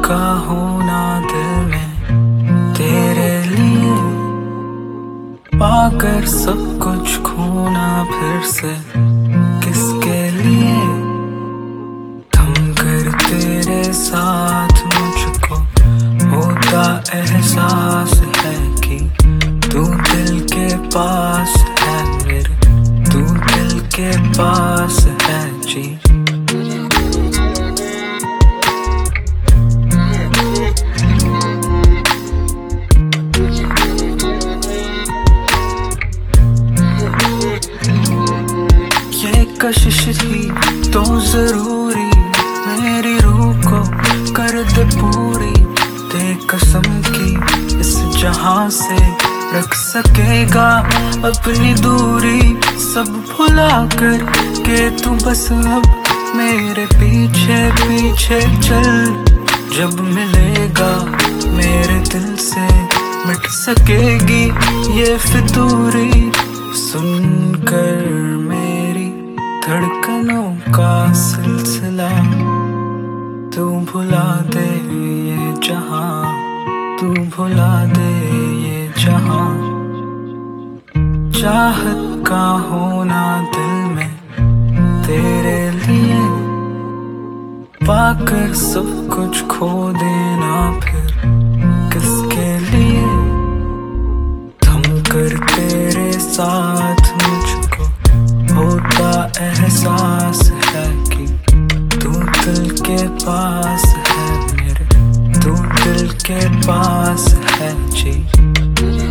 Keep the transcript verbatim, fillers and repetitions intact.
का होना दिल में तेरे लिए, पाकर सब कुछ खोना फिर से किसके लिए। थम कर तेरे साथ मुझको होता एहसास है कि तू दिल के पास है मेरे, तू दिल के पास है जी। ये कशिश थी तो जरूरी, मेरी रूह को कर दे पूरी। दे कसम की इस जहां से रख सकेगा अपनी दूरी। सब भुला कर के तू बस अब मेरे पीछे पीछे चल। जब मिलेगा मेरे दिल से मिट सकेगी ये फितूरी। सुनकर मेरी धड़कनों का सिलसिला तू भुला दे ये जहां, तू भुला दे ये जहां। चाहत का होना दिल में तेरे लिए, पाकर सब कुछ खो देना फिर किसके लिए। थम कर तेरे साथ मुझको होता एहसास है कि तू दिल के पास है मेरे, तू दिल के पास है जी।